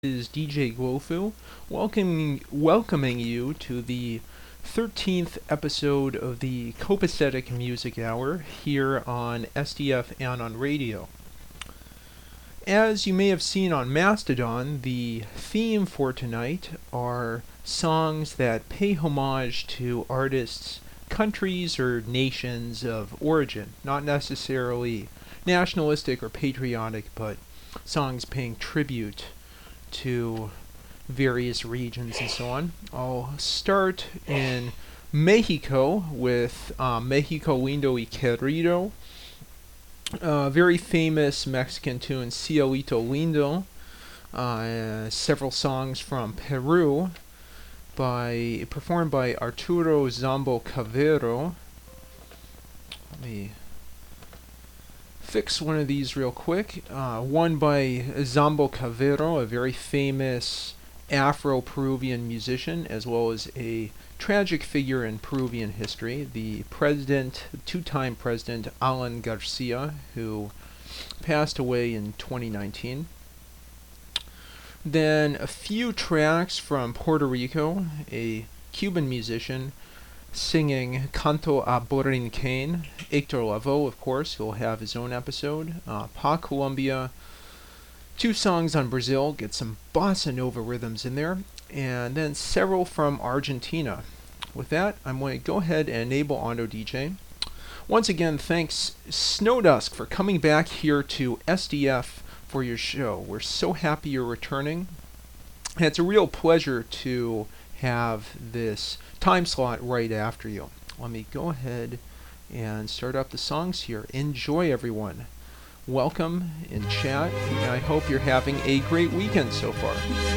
is DJ Glofu, welcoming you to the 13th episode of the Copacetic Music Hour here on SDF and on radio. As you may have seen on Mastodon, the theme for tonight are songs that pay homage to artists' countries or nations of origin, not necessarily nationalistic or patriotic, but songs paying tribute to various regions and so on. I'll start in Mexico with Mexico Lindo y Querido, very famous Mexican tune, Cielito Lindo, several songs from Peru performed by Arturo Zambo Cavero. Let me fix one of these real quick. One by Zambo Cavero, a very famous Afro-Peruvian musician, as well as a tragic figure in Peruvian history, the two-time president Alan Garcia, who passed away in 2019. Then a few tracks from Puerto Rico, a Cuban musician singing Canto a Borinquen. Hector Lavoe, of course, who will have his own episode. Pa Colombia, two songs on Brazil, get some bossa nova rhythms in there, and then several from Argentina. With that, I'm going to go ahead and enable Auto DJ. Once again, thanks Snowdusk for coming back here to SDF for your show. We're so happy you're returning. And it's a real pleasure to have this time slot right after you. Let me go ahead and start up the songs here. Enjoy, everyone. Welcome in chat, and I hope you're having a great weekend so far.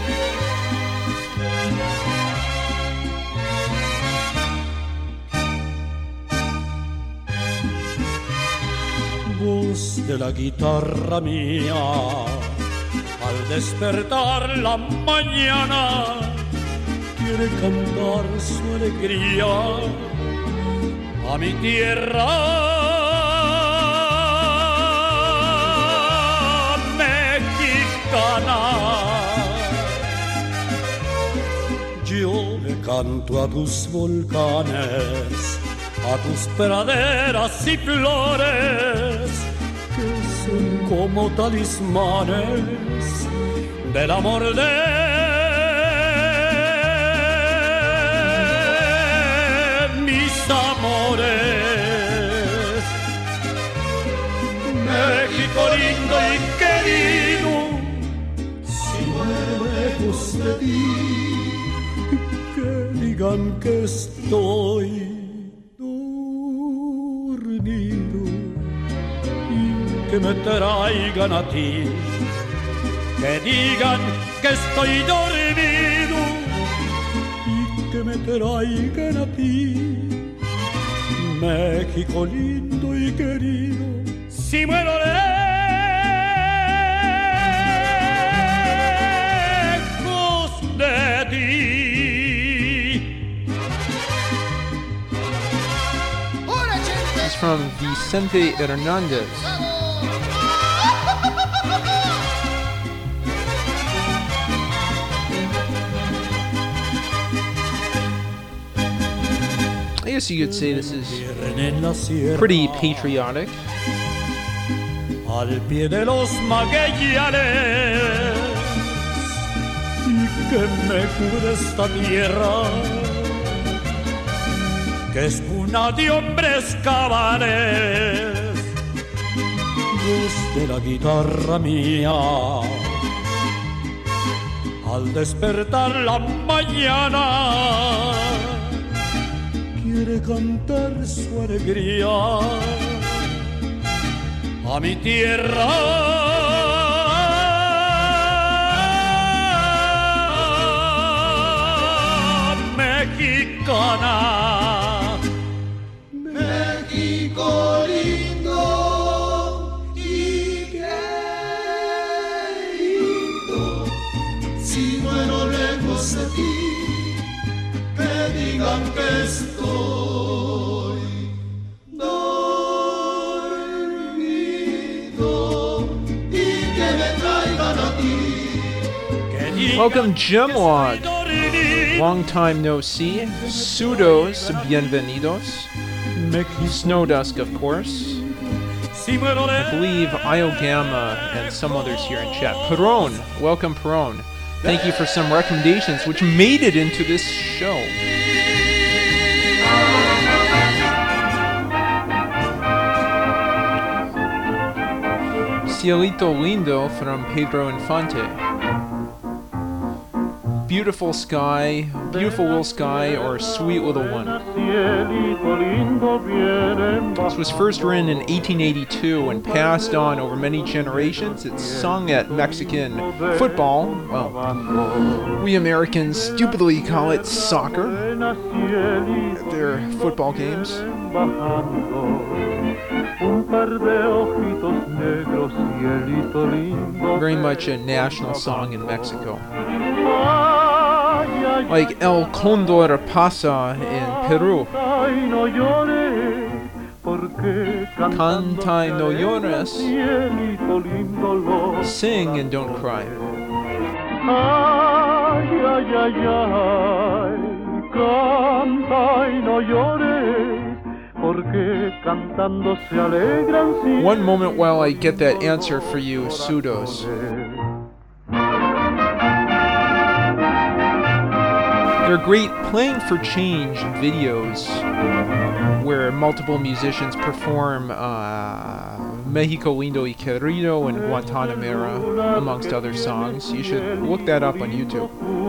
Voz de la guitarra mía, al despertar la mañana, quiere cantar su alegría a mi tierra mexicana. Yo le canto a tus volcanes, a tus praderas y flores, que son como talismanes del amor de amores. México lindo y querido, si muero lejos de ti, que digan que estoy dormido y que me traigan a ti, que digan que estoy dormido y que me traigan a ti. México lindo y querido, si muero lejos de ti. This is from Vicente Hernandez. I guess you could say this is pretty patriotic. Al pie de los magueyales, y que me cubre esta tierra, que es cuna de hombres cabales. Voz de la guitarra mía, al despertar la mañana, quiere cantar su alegría a mi tierra mexicana. México lindo y querido, si muero lejos de ti, que digan que estoy dormido y que me traigan a ti, Welcome, Gemlog. Long time no see. Pseudos, bienvenidos. Snowdusk, of course. I believe Iogama and some others here in chat. Perone, welcome Perone. Thank you for some recommendations which made it into this show. Cielito Lindo from Pedro Infante. Beautiful Sky, Beautiful Little Sky, or Sweet Little One. This was first written in 1882 and passed on over many generations. It's sung at Mexican football. Well, we Americans stupidly call it soccer. At their football games. Very much a national song in Mexico. Like El Condor Pasa in Peru. Canta y no llores. Sing and don't cry. Canta y no llores. One moment while I get that answer for you, Pseudos. They're great playing for change videos where multiple musicians perform Mexico Lindo y Querido and Guantanamera, amongst other songs. You should look that up on YouTube.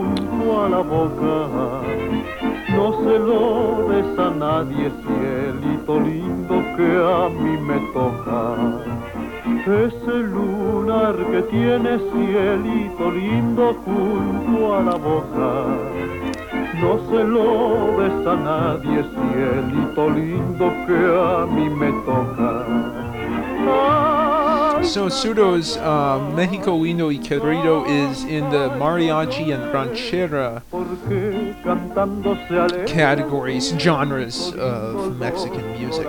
No se lo des a nadie, cielito lindo que a mí me toca. Ese lunar que tiene cielito lindo junto a la boca. No se lo des a nadie, cielito lindo que a mí me toca. So Pseudo's Mexico Lindo y Querido is in the mariachi and ranchera categories, genres of Mexican music.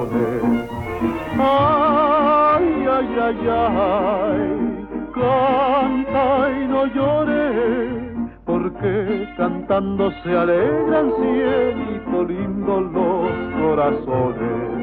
Porque cantando se alegran cielito lindo los corazones.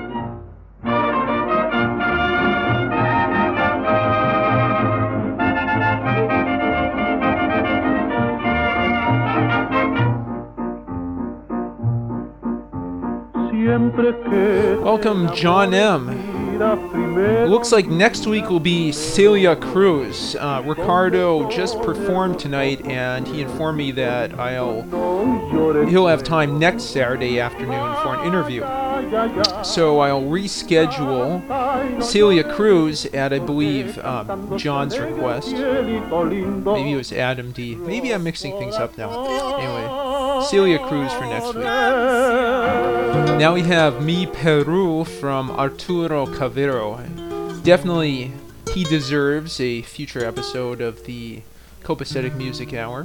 Welcome, John M. Looks like next week will be Celia Cruz. Ricardo just performed tonight, and he informed me that he'll have time next Saturday afternoon for an interview. So I'll reschedule Celia Cruz at, I believe, John's request. Maybe it was Adam D. Maybe I'm mixing things up now. Anyway, Celia Cruz for next week. Now we have Mi Peru from Arturo Cavero. Definitely, he deserves a future episode of the Copacetic Music Hour.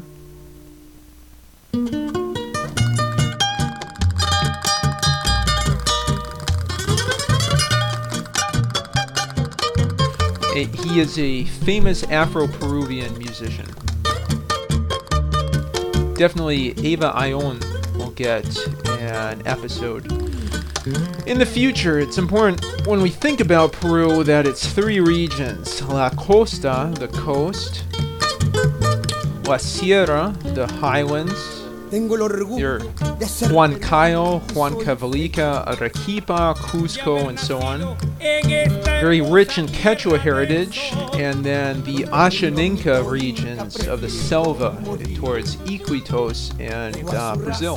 He is a famous Afro-Peruvian musician. Definitely Eva Ion will get an episode. In the future, it's important when we think about Peru that it's three regions. La Costa, the coast. La Sierra, the highlands. Your Huancayo, Huancavelica, Arequipa, Cusco, and so on. Very rich in Quechua heritage, and then the Ashaninka regions of the Selva towards Iquitos and Brazil.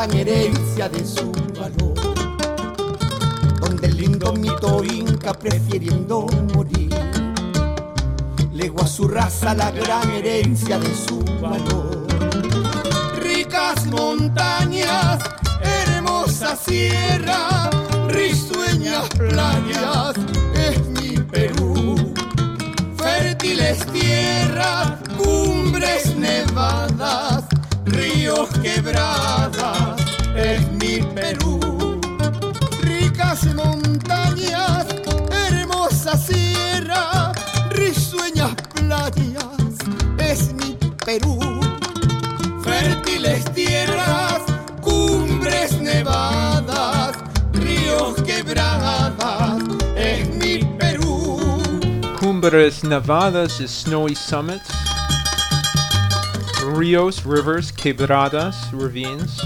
Donde el lindo mito inca prefiriendo morir, legó a su raza la gran herencia de su valor. Ricas montañas, hermosa sierra, risueñas playas, es mi Perú. Fértiles tierras, cumbres nevadas, ríos quebradas, es mi Perú. Ricas montañas, hermosa sierra, risueñas playas, es mi Perú. Fértiles tierras, cumbres nevadas, ríos quebradas, es mi Perú. Cumbres nevadas is snowy summits. Rios, rivers, quebradas, ravines.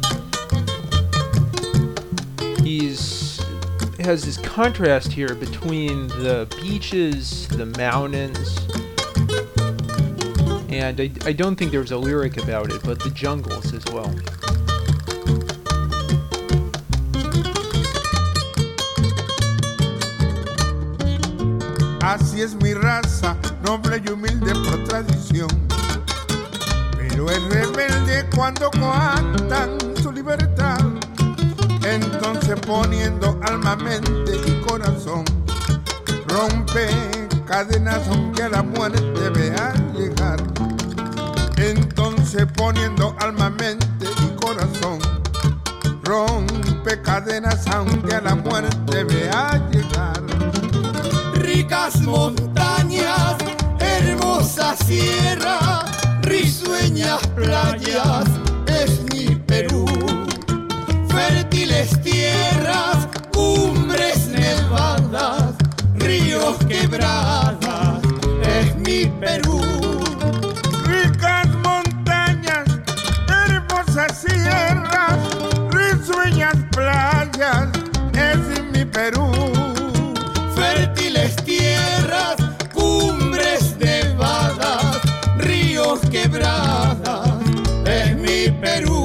Has this contrast here between the beaches, the mountains, and I don't think there's a lyric about it, but the jungles as well. Así es mi raza, noble y humilde por tradición, pero es rebelde cuando coactan su libertad. Entonces poniendo alma, mente y corazón, rompe cadenas aunque a la muerte vea llegar. Entonces poniendo alma, mente y corazón, rompe cadenas aunque a la muerte vea llegar. Ricas montañas, hermosa sierra, risueñas playas, es mi Perú. Fértiles tierras, cumbres nevadas, ríos quebradas, es mi Perú. Ricas montañas, hermosas sierras, risueñas playas, es mi Perú. Fértiles tierras, cumbres nevadas, ríos quebradas, es mi Perú.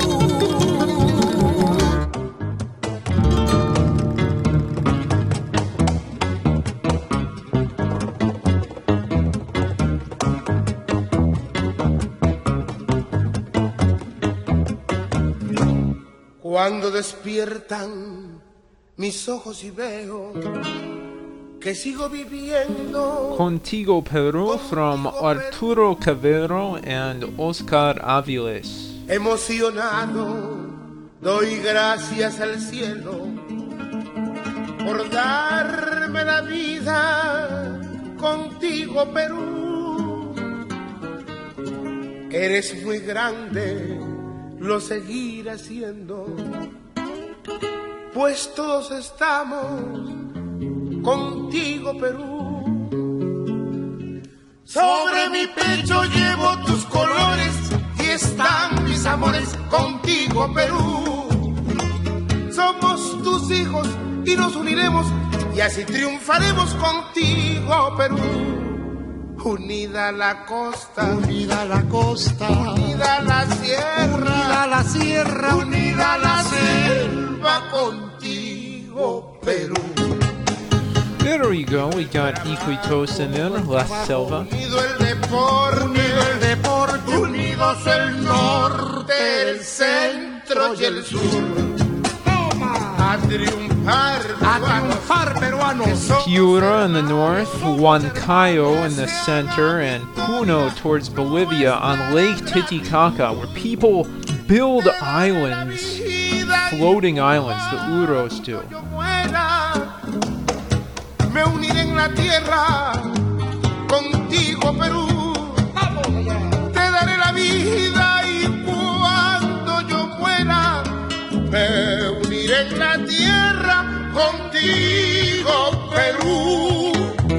Cuando despiertan mis ojos y veo que sigo viviendo Contigo Perú from Arturo Cavero and Oscar Aviles. emocionado, doy gracias al cielo por darme la vida contigo, Perú. Eres muy grande, lo seguiré haciendo, pues todos estamos contigo, Perú. Sobre mi pecho llevo tus colores y están mis amores contigo, Perú. Somos tus hijos y nos uniremos y así triunfaremos contigo, Perú. Unida la costa, Unida la costa, unida la sierra, unida la sierra, unida la selva contigo, Perú. There we go, we got Iquitos in there, La Selva. Unido el deporte, unidos el norte, el centro y el sur. A triunfar, peruanos. Piura in the north, Huancayo in the center, and Puno towards Bolivia on Lake Titicaca, where people build islands, floating islands, the Uros do. Me uniré en la tierra contigo, Perú. Te daré la vida y cuando yo muera me uniré en la tierra contigo, Perú.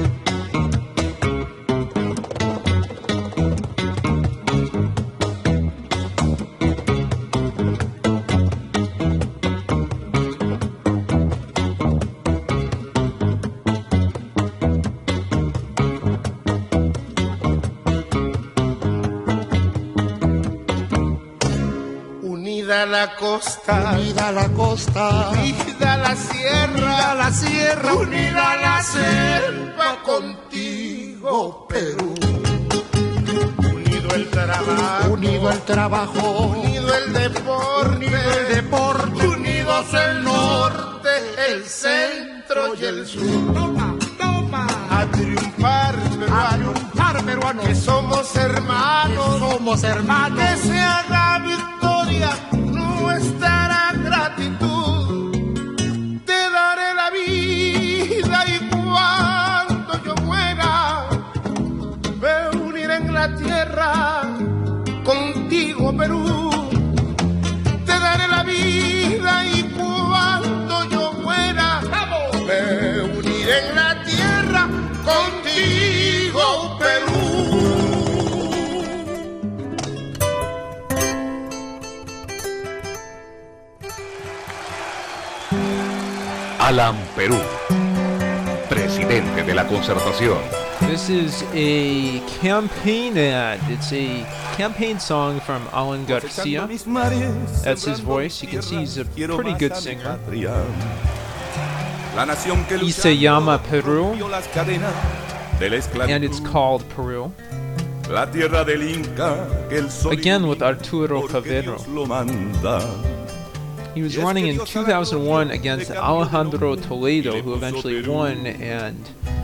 Unida la costa, unida la costa, unida la sierra, unida la selva contigo, Perú. Unido el trabajo, unido el trabajo, unido el deporte, unidos el norte, el centro y el sur. Toma, a triunfar, peruanos, que somos hermanos, que se haga victoria nuestra gratitud. Te daré la vida y cuando yo muera me uniré en la tierra Alan Perú, presidente de la Concertación. This is a campaign ad. It's a campaign song from Alan Garcia. That's his voice. You can see he's a pretty good singer. Y se llama Perú, and it's called Peru. Again with Arturo Cavero. He was running in 2001 against Alejandro Toledo, who eventually won and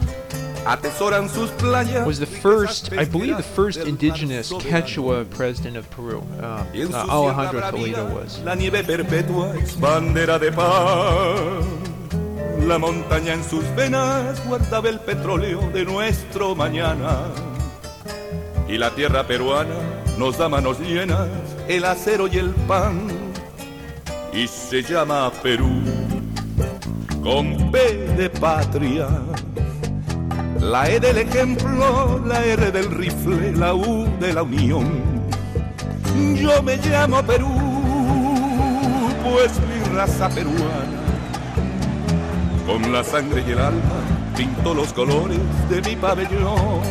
was the first, I believe, the first indigenous Quechua president of Peru. Alejandro Toledo was. La nieve perpetua es bandera de paz. La montaña en sus venas guardaba el petróleo de nuestro mañana. Y la tierra peruana nos da manos llenas, el acero y el pan. Y se llama Perú, con P de patria. La E del ejemplo, la R del rifle, la U de la unión. Yo me llamo Perú, pues mi raza peruana, con la sangre y el alma, pinto los colores de mi pabellón.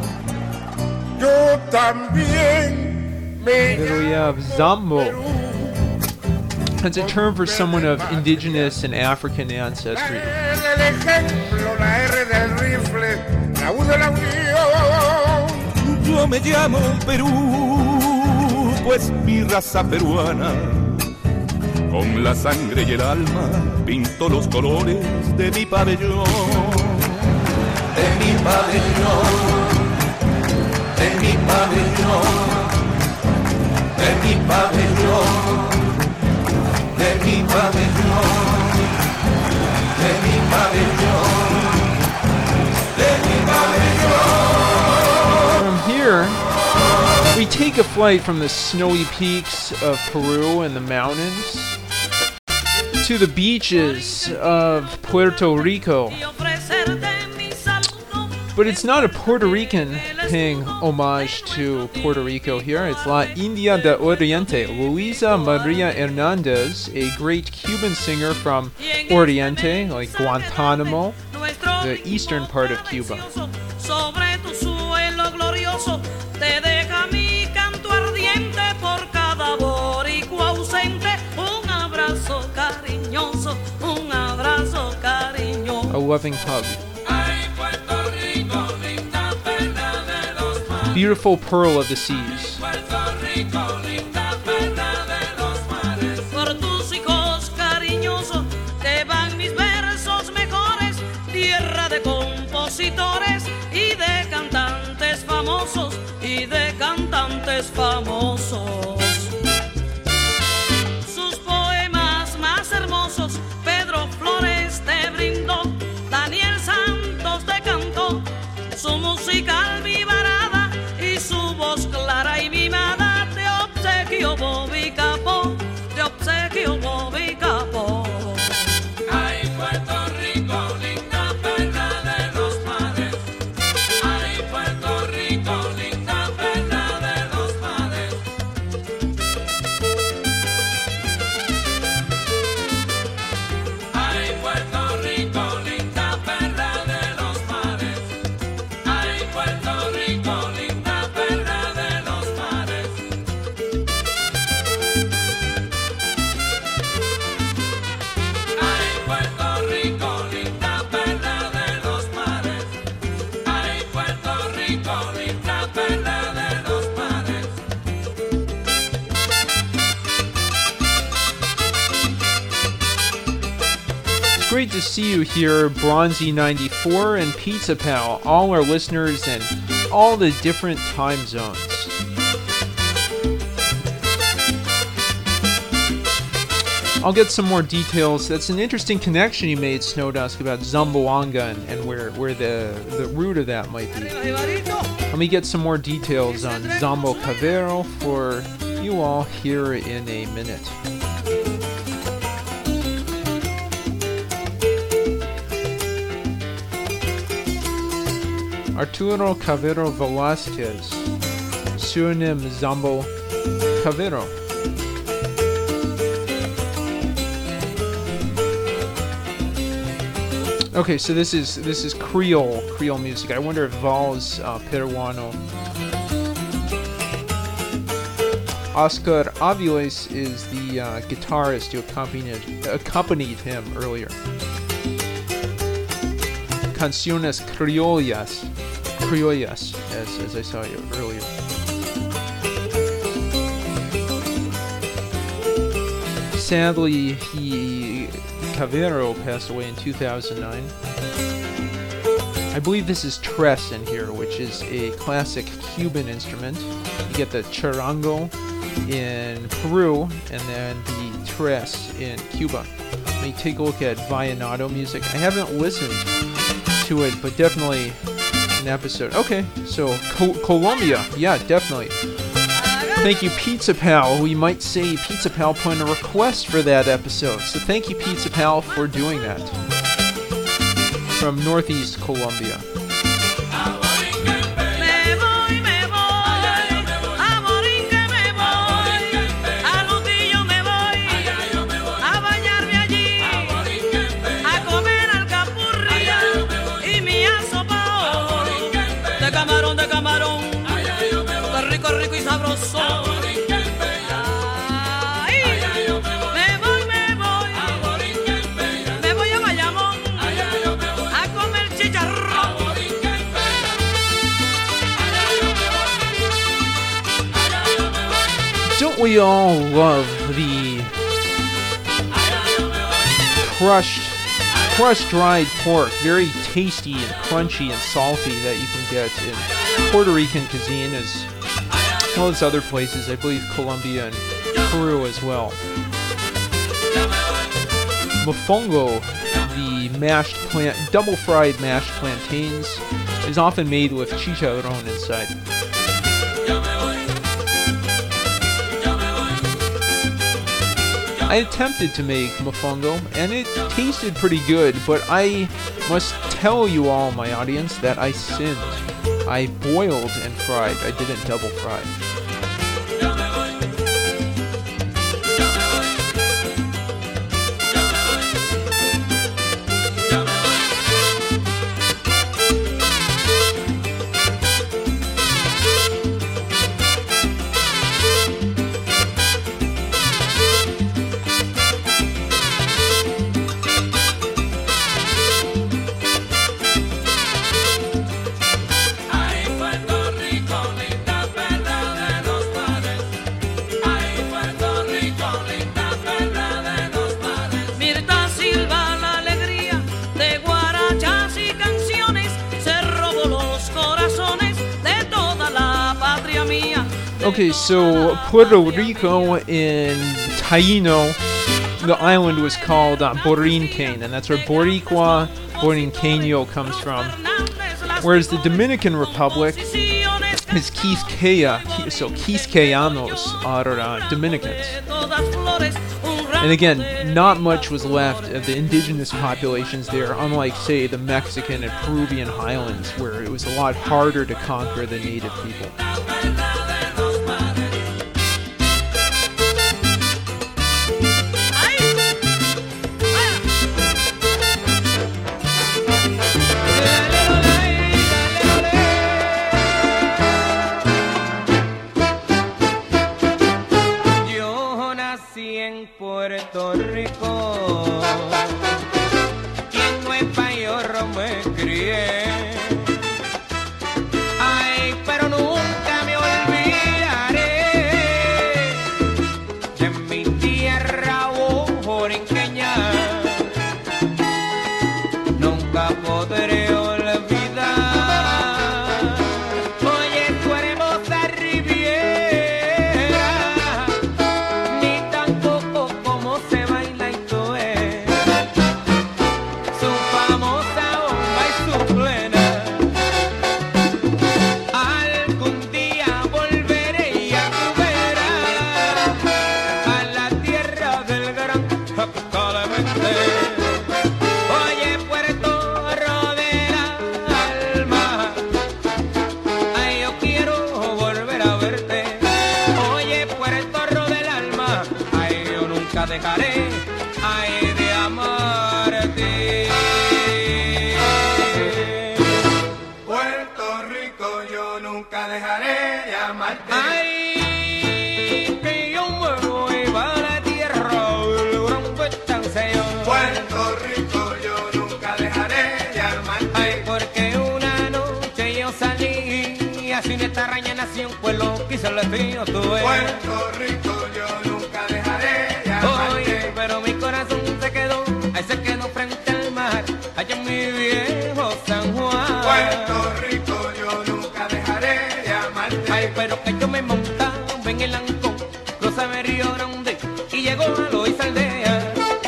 Yo también me Then we have Zambo. That's a term for someone of indigenous and African ancestry. del ejemplo, la R del rifle, la U de la unión. Yo me llamo Perú, pues mi raza peruana, con la sangre y el alma, pinto los colores de mi pabellón. De mi pabellón, de mi pabellón, de mi pabellón, de mi pabellón, de mi pabellón, de mi pabellón. From here, we take a flight from the snowy peaks of Peru and the mountains to the beaches of Puerto Rico. But it's not a Puerto Rican paying homage to Puerto Rico here. It's La India de Oriente, Luisa Maria Hernandez, a great Cuban singer from Oriente, like Guantanamo, the eastern part of Cuba. Sobre tu suelo glorioso te deja mi canto ardiente por cada boricua ausente. Un abrazo cariñoso, un abrazo cariñoso. A loving hug. Beautiful pearl of the seas. Por tus hijos cariñosos te van mis versos mejores, tierra de compositores y de cantantes famosos, y de cantantes famosos. Sus poemas más hermosos Pedro Flores te brindó, Daniel Santos te cantó, su música almibarada y su voz clara y mimada te obsequio Bobby Capó, te obsequio Bobby Capó. Ay, Puerto Rico, linda perla de los mares. Ay, Puerto Rico, linda perla de los mares. Ay, Puerto Rico, linda perla de los mares. Ay, Puerto Rico, linda perla de los mares. Ay, Puerto Rico, linda perla de los mares. Ay, Puerto Rico, linda perla de los mares. It's great to see you here, Bronzy94 and Pizza Pal, all our listeners in all the different time zones. I'll get some more details. That's an interesting connection you made, Snowdusk, about Zamboanga and where the root of that might be. Let me get some more details on Zambo Cavero for you all here in a minute. Arturo Cavero Velasquez, pseudonym Zambo Cavero. Okay, so this is Creole music. I wonder if Val's Peruano. Oscar Aviles is the guitarist who accompanied him earlier. Canciones criollas, as I saw you earlier. Sadly, Cavero passed away in 2009. I believe this is tres in here, which is a classic Cuban instrument. You get the charango in Peru, and then the tres in Cuba. Let me take a look at vallenato music. I haven't listened to it, but definitely an episode. Okay, so Colombia, yeah, definitely. Thank you, Pizza Pal. We might say Pizza Pal put in a request for that episode, so thank you, Pizza Pal, for doing that. From Northeast Colombia. Don't we all love the crushed dried pork, very tasty and crunchy and salty, that you can get in Puerto Rican cuisine as well as other places, I believe Colombia and Peru as well. Mofongo, the double-fried mashed plantains, is often made with chicharrón inside. I attempted to make mofongo, and it tasted pretty good, but I must tell you all, my audience, that I sinned. I boiled and fried. I didn't double fry. Okay, so Puerto Rico in Taíno, the island was called Borinquen, and that's where Boricua, Borinqueño comes from. Whereas the Dominican Republic is Quisqueya, so Quisqueyanos are Dominicans. And again, not much was left of the indigenous populations there, unlike, say, the Mexican and Peruvian highlands, where it was a lot harder to conquer the native people. Puerto Rico, y en Nueva York me crié. Ay, pero nunca me olvidaré de mi tierra borinqueña. Nunca podré olvidar. Oye, tu hermosa Riviera, ni tampoco cómo se baila y todo es su famosa bomba y su plena. Algún día volveré y a tu verás a la tierra del gran Clemente. Oye, Puerto del Alma, ay, yo quiero volver a verte. Oye, Puerto del Alma, ay, yo nunca dejaré, ay, de amarte. esta araña nació un pueblo que hizo el destino tuve. Puerto Rico yo nunca dejaré de amarte. Pero mi corazón se quedó, ahí se quedó frente al mar, allá en mi viejo San Juan. Puerto Rico yo nunca dejaré de amarte. Ay, pero que yo me montaba en el Ancón, cruzaba el Río Grande y llegó a Loíza Aldea.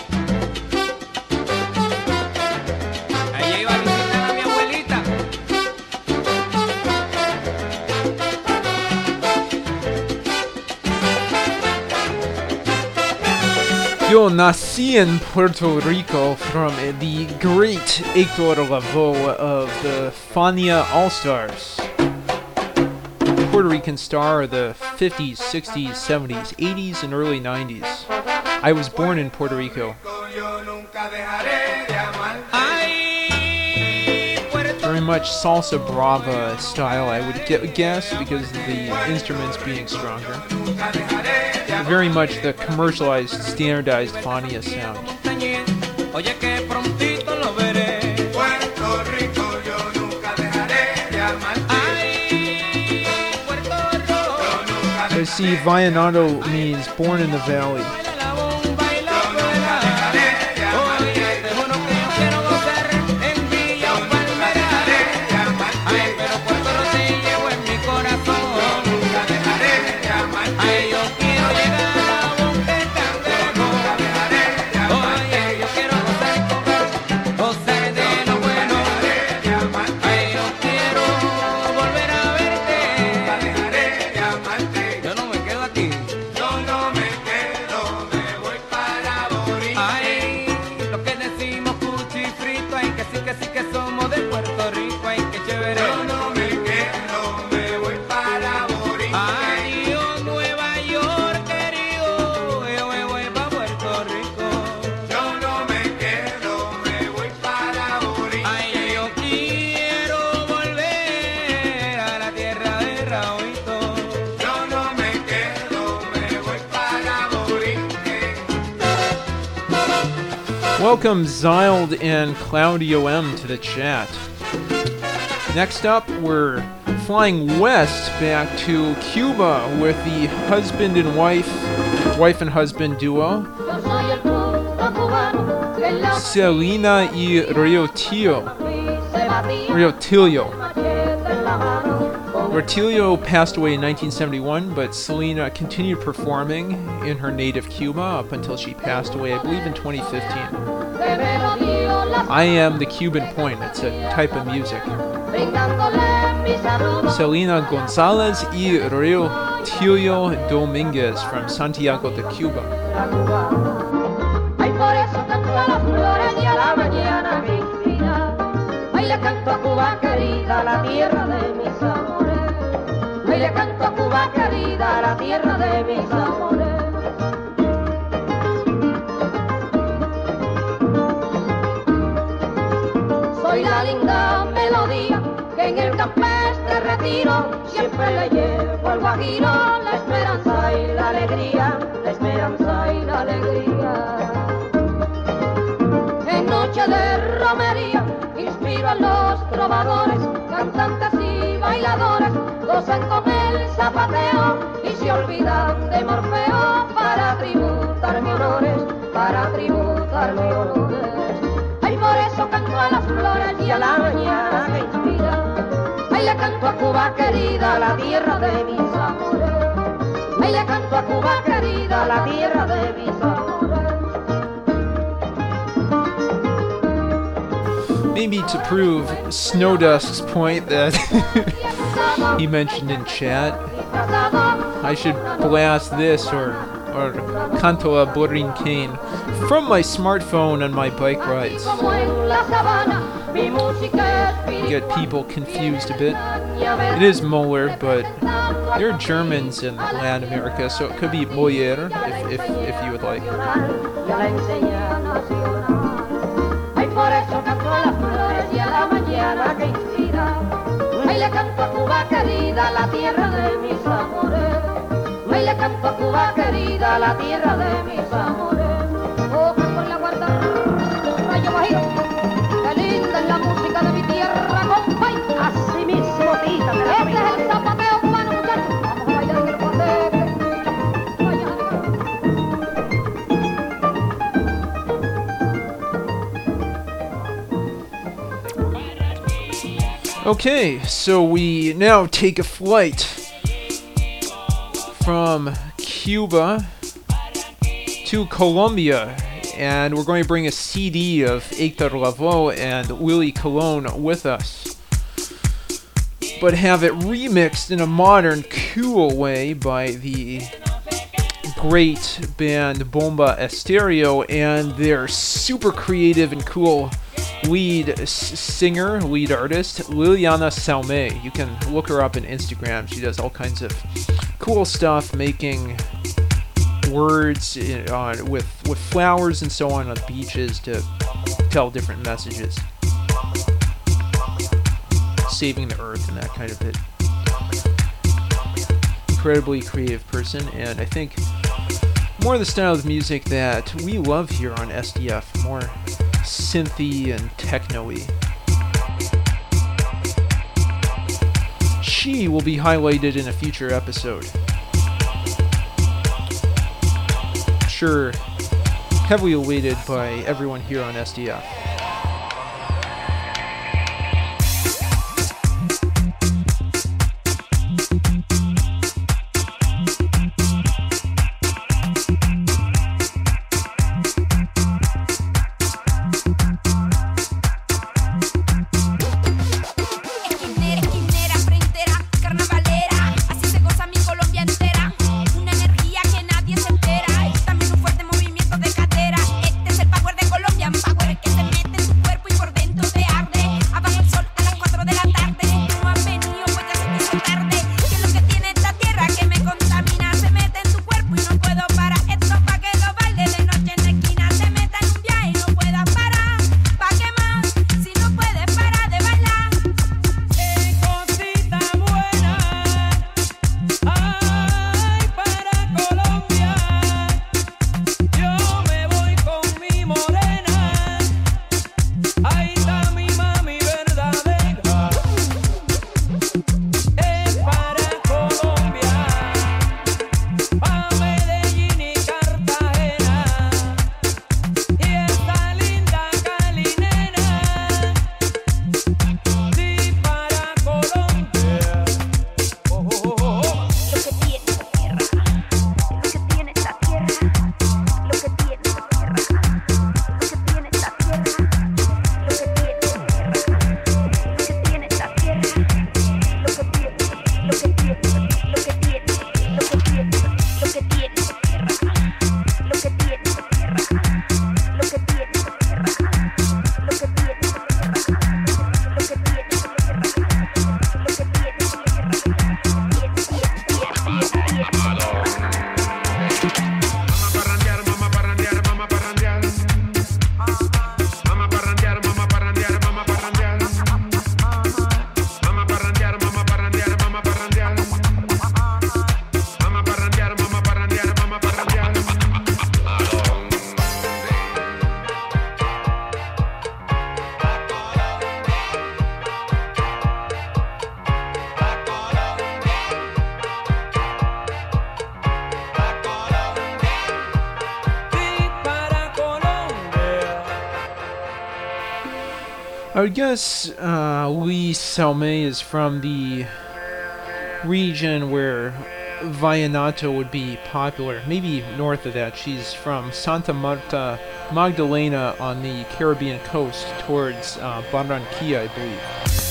Ahí iba a visitar a mi abuelita. Yo nací in Puerto Rico from the great Hector Lavoe of the Fania All-Stars. Puerto Rican star of the 50s, 60s, 70s, 80s, and early 90s. I was born in Puerto Rico. Yo nunca dejaré de amarte. Ay, Puerto Very much salsa brava style, I would guess, because of the instruments being stronger. Nunca dejaré de amarte. Very much the commercialized, standardized Fania sound. Montañés, oye que prontito lo veré. Puerto Rico yo nunca dejaré de amarte. Ay, Puerto Rico. I see Vallenato means born in the valley. Baila la bomba y la rueda. Oye, te juro que yo quiero gozar en Villa Palmera. Ay, pero Puerto Rico te llevo en mi corazón. Nunca dejaré de amarte. Ay, yo quiero llegar a la boca de Candelo. Nunca dejaré de amarte. Oye, yo quiero gozar y gozar de lo bueno. De amarte. Ay, yo quiero volver a verte. Nunca dejaré de amarte. Yo no me quedo aquí. Yo no me quedo, me voy para Borinquen. Ay, lo que decimos cuchi frito, ay, que sí que somos de Puerto Rico, ay, que chévere. Yo no me quedo, me voy para Borinquen. Ay, yo Nueva York, querido, yo me voy pa' Puerto Rico. Yo no me quedo, me voy para Borinquen. Ay, yo quiero volver a la tierra de Raúlito. Yo no me quedo, me voy para Borinquen. Welcome Zild and Claudio M to the chat. Next up, we're flying west back to Cuba with the husband and wife and husband duo, Selena y Riotilio. Riotilio passed away in 1971, but Selena continued performing in her native Cuba up until she passed away, I believe, in 2015. I am the Cuban point, it's a type of music. Selena Gonzalez y Riotilio Dominguez from Santiago de Cuba. Ay, por eso canto a las flores y a la mañana me inspira. Ay, le canto a Cuba querida, la tierra de mis amores. Ay, le canto a Cuba querida, la tierra de mis amores. Soy la linda melodía que en el campestre retiro siempre le llevo al guajiro la esperanza y la alegría, la esperanza y la alegría. En noche de romería inspiro a los trovadores, cantantes y bailadores, gozan con el zapateo y se olvidan de Morfeo para tributarme honores, para tributarme honores. Ay, por eso canto a las flores y a la mañana me inspira. Ay, le canto a Cuba querida, la tierra de mis amores. Ay, le canto a Cuba querida, la tierra de mis amores. Maybe to prove Snowdusk's point that he mentioned in chat, I should blast this or Canto a Borinquen from my smartphone on my bike rides. Get people confused a bit. It is Moller, but there are Germans in Latin America, so it could be Moller if you would like. Por eso canto a las flores y a la mañana que inspira. Ay, le canto a Cuba querida, la tierra de mis amores. Ay, le canto a Cuba querida, la tierra de mis amores. Oh, con la guarda, rayo bajito. Qué linda es la música de mi tierra, compay. Así mismo, tita, este es el zapateo Okay, so we now take a flight from Cuba to Colombia, and we're going to bring a CD of Héctor Lavoe and Willie Colon with us, but have it remixed in a modern, cool way by the great band Bomba Estéreo and their super creative and cool lead artist, Liliana Salme. You can look her up on Instagram. She does all kinds of cool stuff, making words with flowers and so on beaches to tell different messages. Saving the earth and that kind of it. Incredibly creative person, and I think more the style of music that we love here on SDF, more synthy and techno-y. She will be highlighted in a future episode. Sure, heavily awaited by everyone here on SDF. I would guess Lee Salme is from the region where Vallenato would be popular, maybe north of that. She's from Santa Marta Magdalena on the Caribbean coast towards Barranquilla, I believe.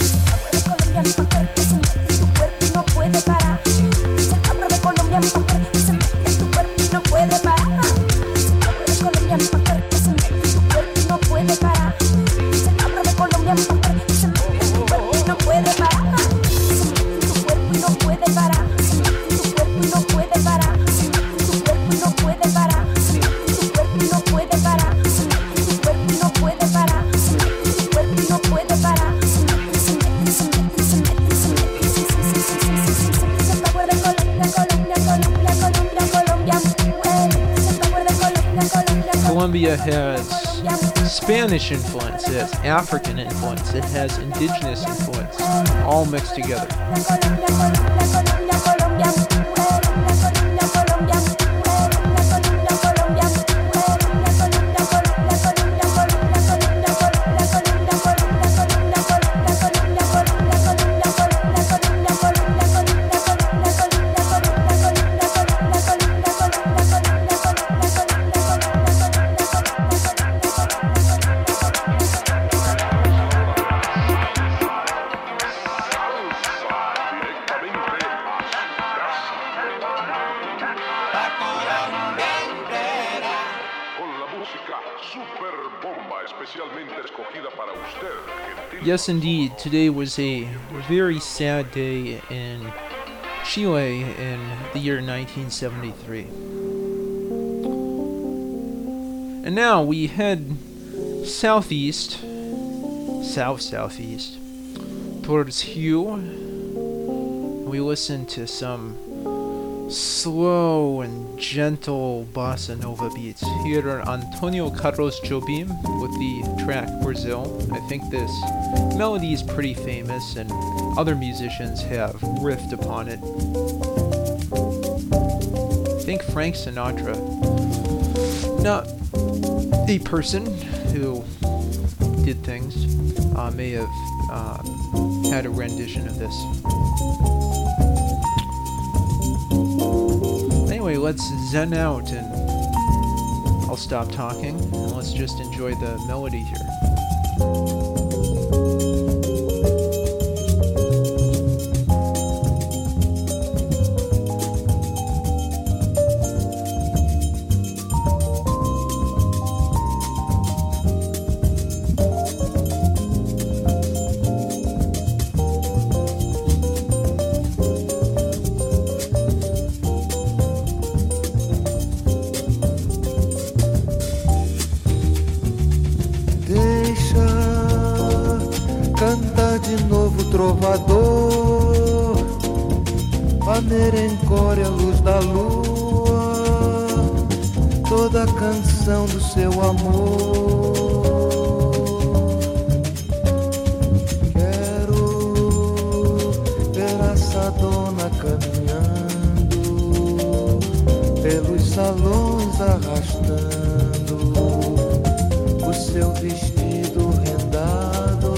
Colombia has Spanish influence, it has African influence, it has indigenous influence, all mixed together. especialmente escogida para usted, gentil. Yes, indeed. Today was a very sad day in Chile in the year 1973. And now we head southeast, southeast, towards Hue. We listen to some slow and gentle bossa nova beats. Here are Antonio Carlos Jobim with the track Brazil. I think this melody is pretty famous and other musicians have riffed upon it. I think Frank Sinatra, not a person who did things, may have had a rendition of this. Anyway, let's zen out and I'll stop talking and let's just enjoy the melody here. Trovador, a merencória, a luz da lua, toda a canção do seu amor. Quero ver essa dona caminhando pelos salões, arrastando o seu vestido rendado.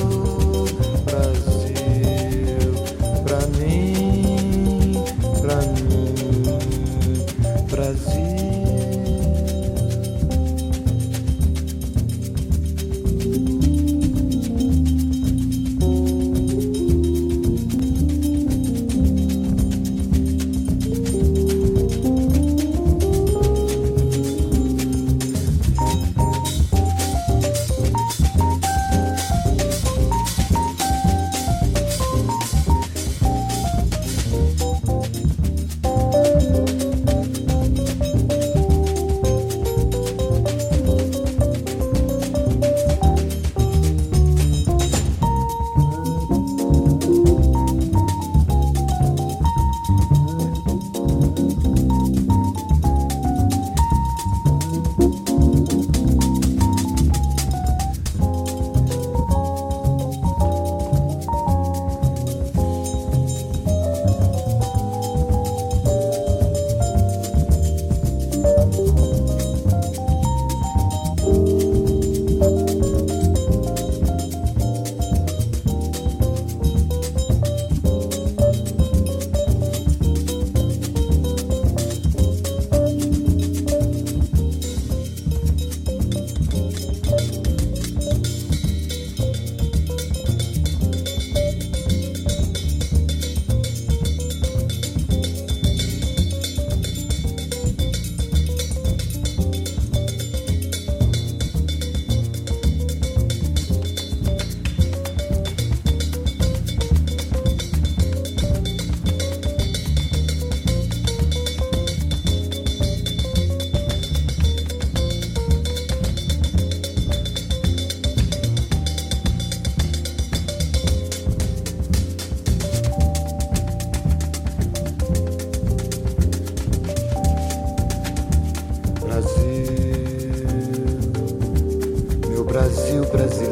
Brasil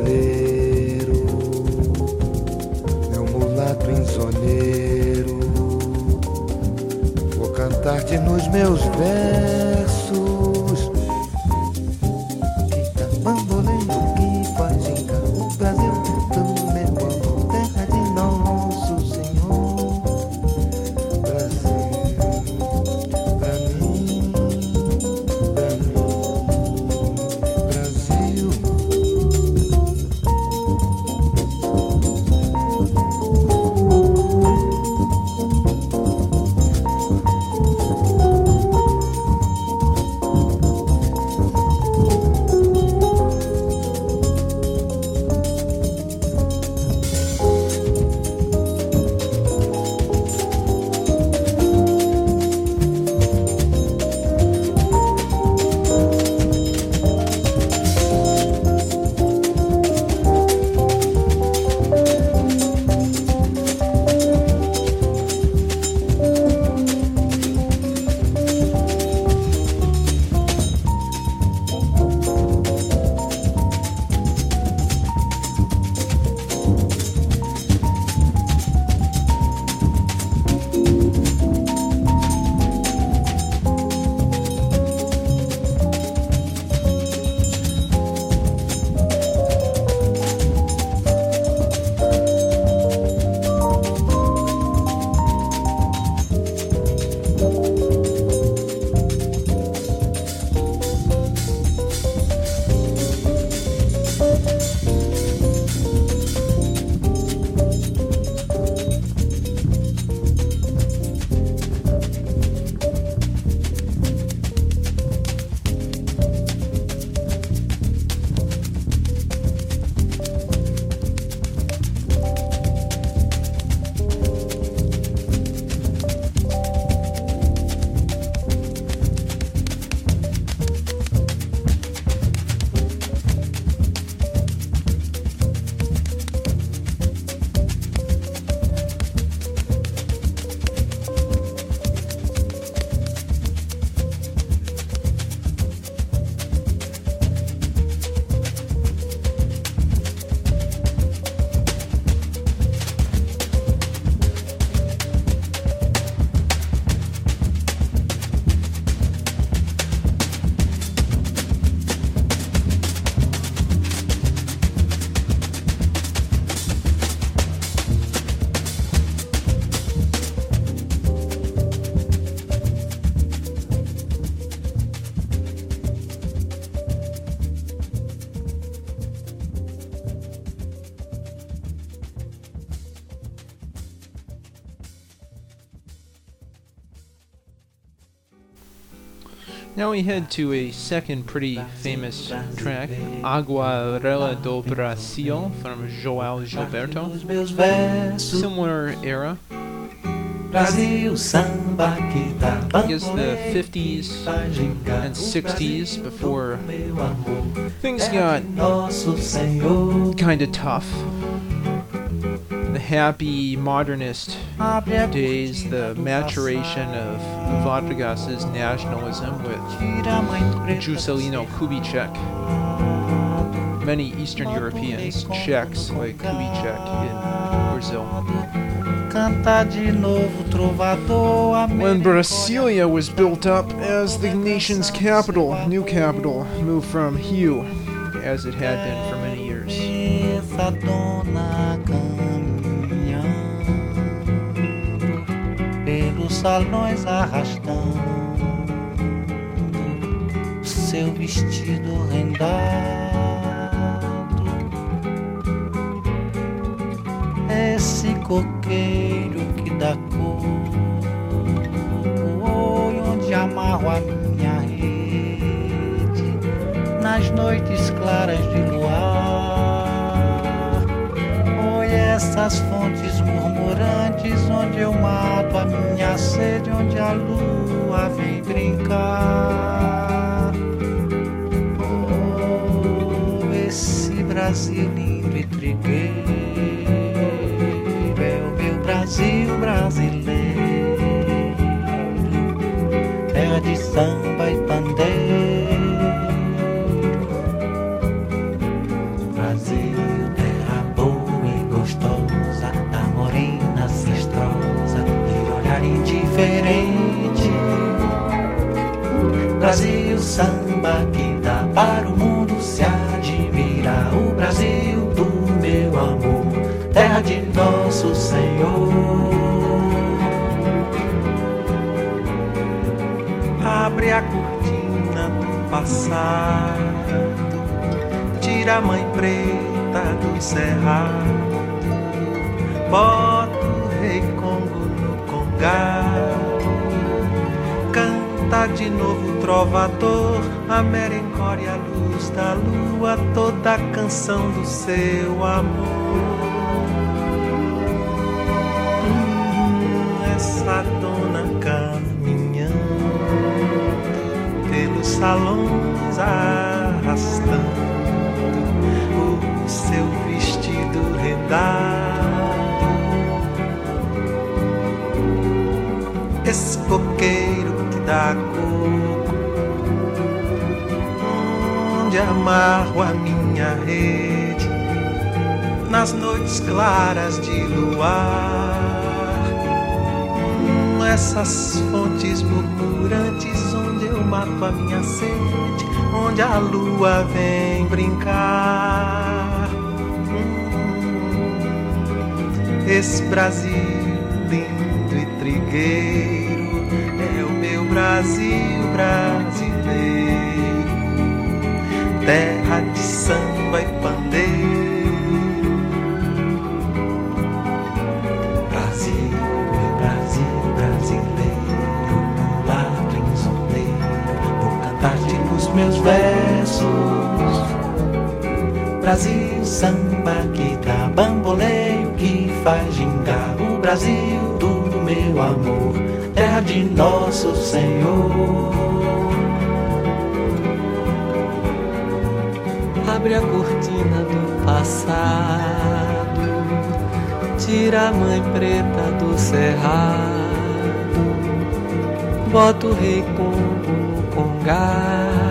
brasileiro, meu mulato insoneiro, vou cantar-te nos meus versos. Fica bambolendo que faz ginga, o Brasil tu me quando terra de nosso Senhor. Brasil, pra mim, Brasil. Now we head to a second pretty famous track, Aguarela do Brasil, from João Gilberto. Similar era. Brasil samba que dá I guess the 50s and 60s before things got kind of tough. The happy modernist days, the maturation of Vargas's nationalism with Juscelino Kubitschek. Many Eastern Europeans, Czechs like Kubitschek in Brazil. When Brasilia was built up as the nation's capital, new capital, moved from Rio, as it had been for many years. Pelos salões arrastando seu vestido rendado. Esse coqueiro que dá cor, onde amarro a minha rede nas noites claras de luar. Oi, essas fontes murmurantes onde eu mato a minha sede, onde a lua vem brincar. Oh, esse Brasil lindo e trigueiro é o meu Brasil brasileiro, terra de samba e pandeiro. Brasil, terra boa e gostosa, da morena cistrosa e olhar indiferente. Brasil, samba que dá para o mundo se admirar. O Brasil do meu amor, terra de nosso Senhor. Abre a cortina do passado, tira a mãe preta do cerrado, bota o rei Congo no congado, canta de novo o trovador, a merencória e a luz da lua, toda a canção do seu amor. Essa dona caminhando pelos salões arrastando o seu vestido rendado. Esse coqueiro que dá coco, onde amarro a minha rede nas noites claras de luar. Essas fontes murmurantes onde eu mato a minha sede, onde a lua vem brincar. Esse Brasil lindo e trigueiro é o meu Brasil brasileiro, terra de samba e pandeiro. Meus versos, Brasil, samba que dá bamboleio, que faz gingar. O Brasil do meu amor, terra de nosso Senhor. Abre a cortina do passado, tira a mãe preta do cerrado, bota o rei Congo no congado,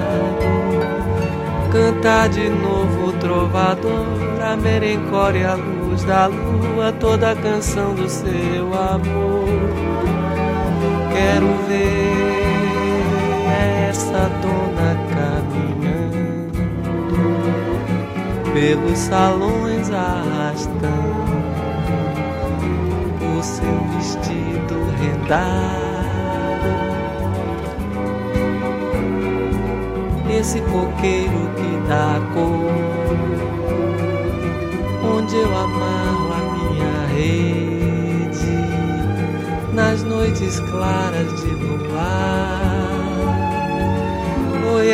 canta de novo o trovador, a merencória e a luz da lua, toda a canção do seu amor. Quero ver essa dona caminhando pelos salões arrastando o seu vestido rendado. Esse coqueiro que dá cor, onde eu amarro a minha rede nas noites claras de luar.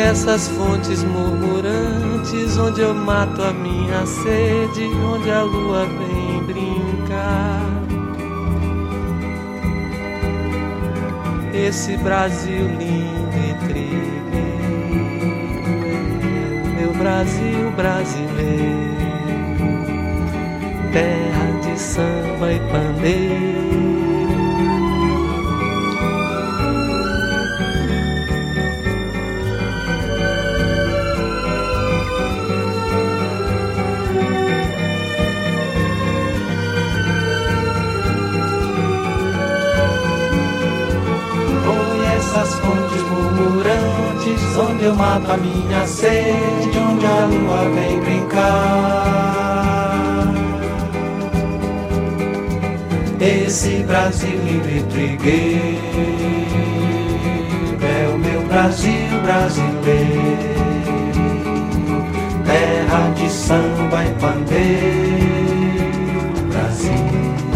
essas fontes murmurantes, onde eu mato a minha sede, onde a lua vem brincar. Esse Brasil lindo e trigueiro, meu Brasil brasileiro, terra de samba e pandeiro. Essas fontes murmurantes, onde eu mato a minha sede, onde a lua vem brincar. Esse Brasil livre e trigueiro é o meu Brasil brasileiro, terra de samba e pandeiro, Brasil.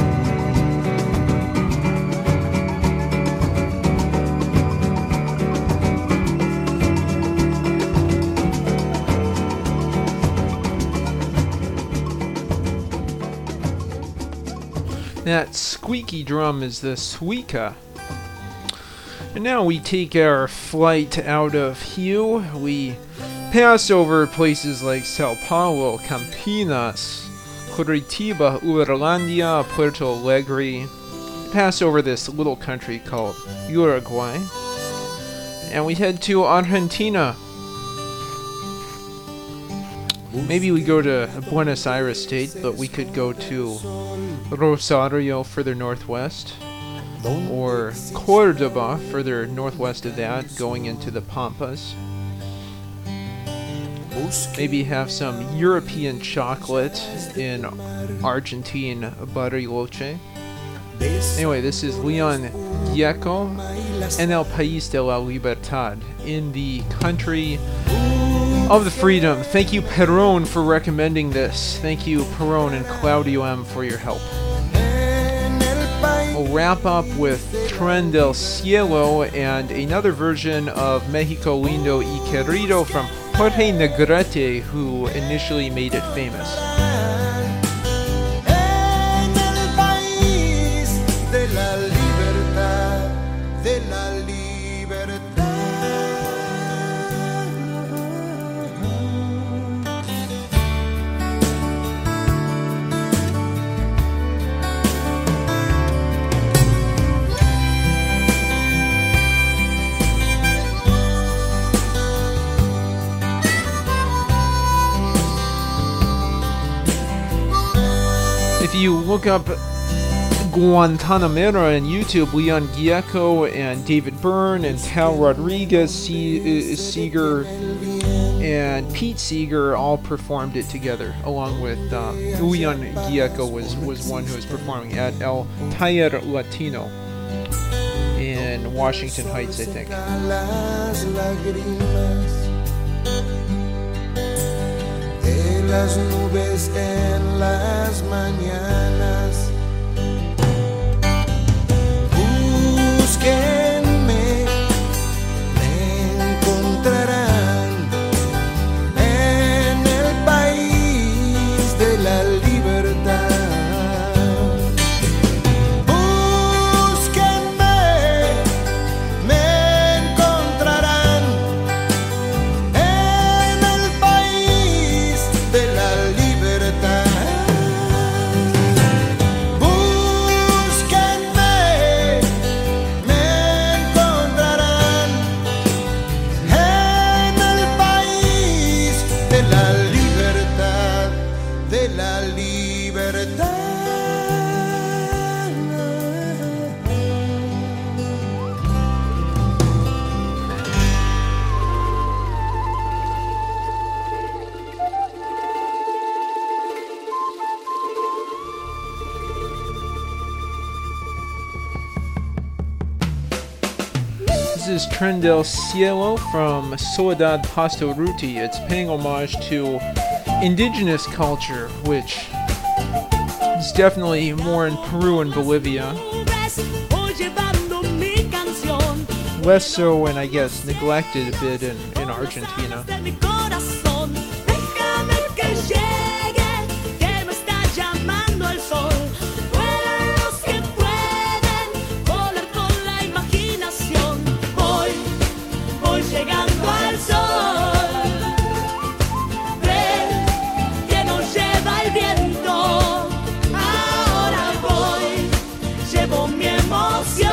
That squeaky drum is the suica. And now we take our flight out of Hue. We pass over places like Sao Paulo, Campinas, Curitiba, Uberlândia, Porto Alegre. Pass over this little country called Uruguay. And we head to Argentina. Maybe we go to Buenos Aires state, but we could go to Rosario further northwest, or Cordoba further northwest of that, going into the Pampas. Maybe have some European chocolate in Argentine Bariloche. Anyway, this is Leon Gieco en el País de la Libertad, in the country of the freedom. Thank you, Perón, for recommending this. Thank you, Perón and Claudio M, for your help. We'll wrap up with Tren del Cielo and another version of Mexico Lindo y Querido from Jorge Negrete, who initially made it famous. En el país de la libertad, de la libertad. If you look up Guantanamera on YouTube, Leon Gieco and David Byrne and Tal Rodriguez, Seeger, and Pete Seeger all performed it together, along with Leon Gieco was one who was performing at El Taller Latino in Washington Heights, I think. Las nubes en las mañanas, búsquenme, me encontrarán en el país de la libertad. Búsquenme, me encontrarán en el país de la libertad. Búsquenme, me encontrarán en el país de la libertad, de la libertad. This is Tren del Cielo from Soledad Pastoruti. It's paying homage to indigenous culture, which is definitely more in Peru and Bolivia. Voy llevando mi canción less so and I guess neglected a bit in Argentina. De mi corazón, déjame que llegue, que me está llamando el sol. Vuelan los que pueden volar con la imaginación. Voy llegando al sol. Ven que nos lleva el viento. Ahora voy, llevo mi emoción.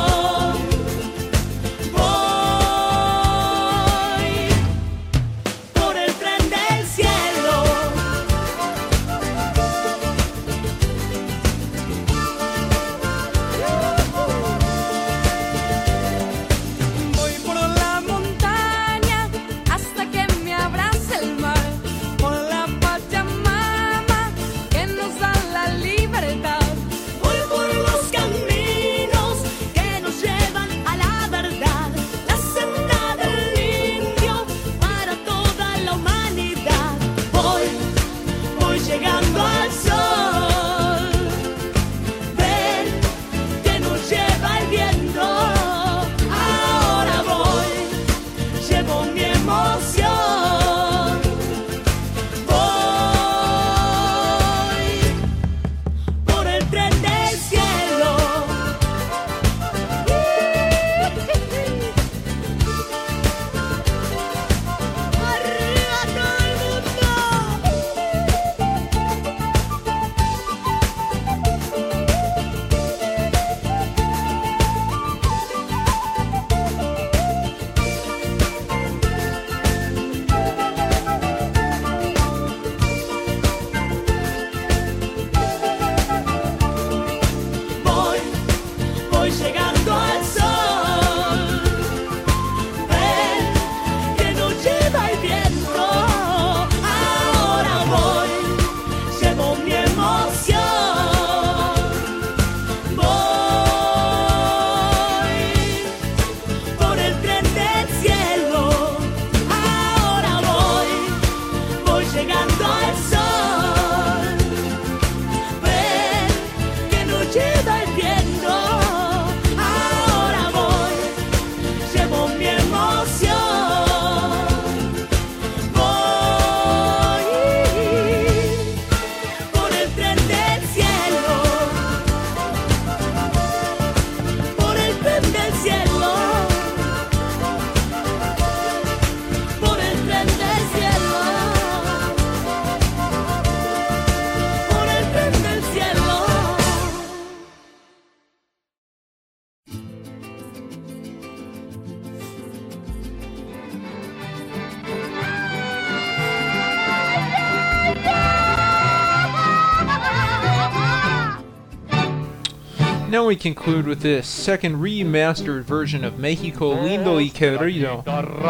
Now we conclude with this second remastered version of Mexico Lindo y Querido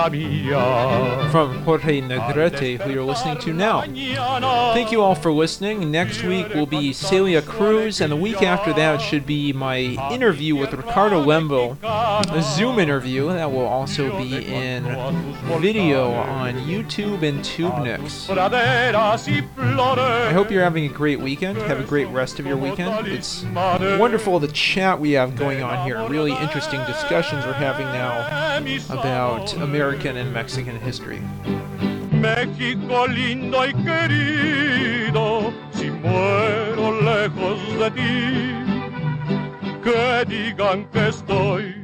from Jorge Negrete, who you're listening to now. Thank you all for listening. Next week will be Celia Cruz, and the week after that should be my interview with Ricardo Lembo, a Zoom interview that will also be in video on YouTube and TubeNix. I hope you're having a great weekend. Have a great rest of your weekend. It's wonderful the chat we have going on here. Really interesting discussions we're having now about American and Mexican history. México lindo y querido, si muero lejos de ti, que digan que estoy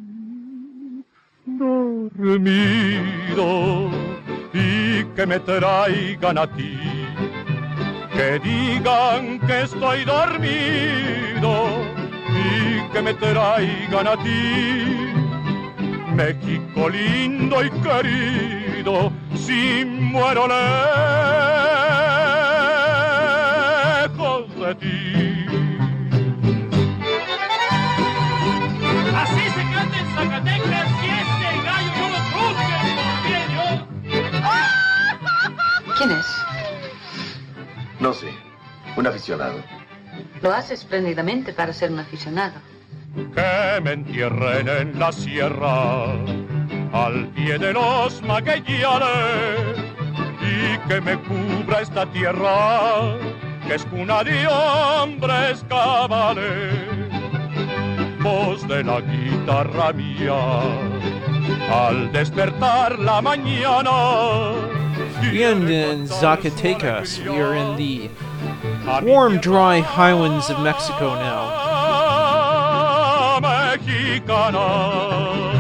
dormido y que me traigan a ti, que digan que estoy dormido y que me traigan a ti, México lindo y querido, si muero lejos de ti. Así se canta en Zacatecas y este gallo no lo cruce, por Dios. ¿Quién es? No sé, un aficionado. Lo hace espléndidamente para ser un aficionado. Que me entierren en la sierra, al pie de los Magallanes, y que me cubra esta tierra, que es cuna de hombres cabales. voz de la guitarra mía al despertar la mañana. And in Zacatecas, we are in the warm, dry highlands of Mexico now. Mexicana.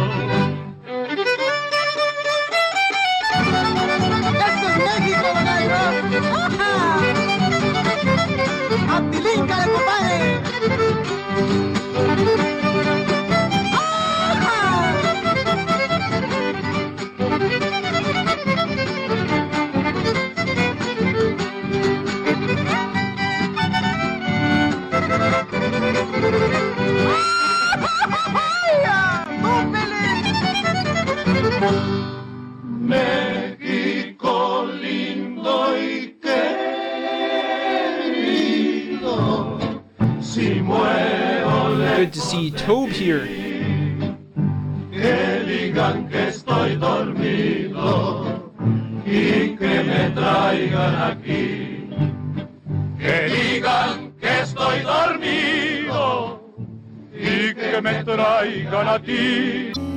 ¡Eso es México, gallo! ¡Ajá! ¡Apilíncale, compadre! México lindo y querido, si muero Good to see Tobe here. que digan que estoy dormido y que me traigan aquí. Que digan que estoy dormido y que me traigan a ti.